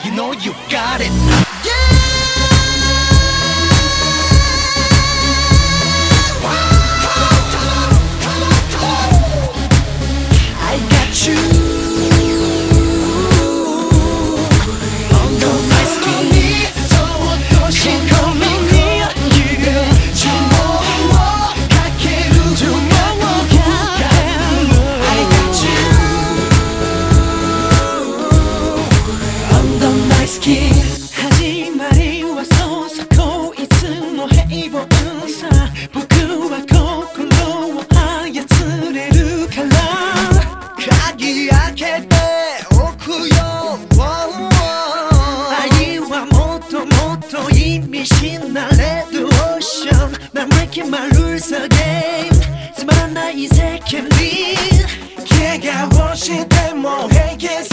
You know you got it. 始まりはそうさこいつの平凡さ僕は心を操れるから鍵開けておくよ、 愛はもっともっと意味深なレッドオーシャン生意気まるさゲームつまらない世間に怪我をしても平気さ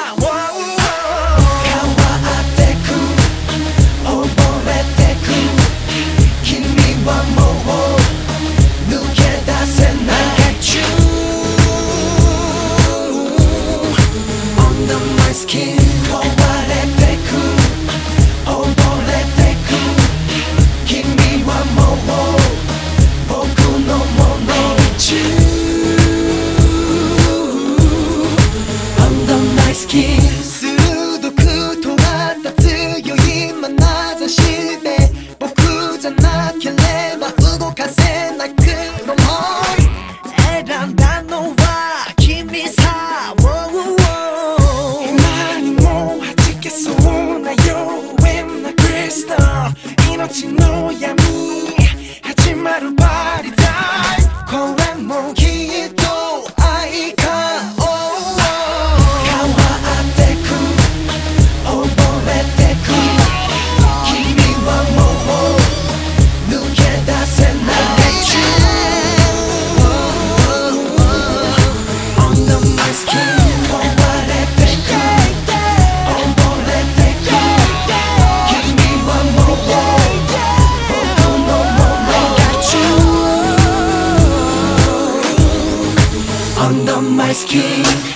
鋭く尖った強い眼差しで僕じゃなければ動かせなくのも選んだのは君さ今にも弾けそうな妖艶なクリスタル命の闇始まるパリタイムこれもきっと愛かUnder my skin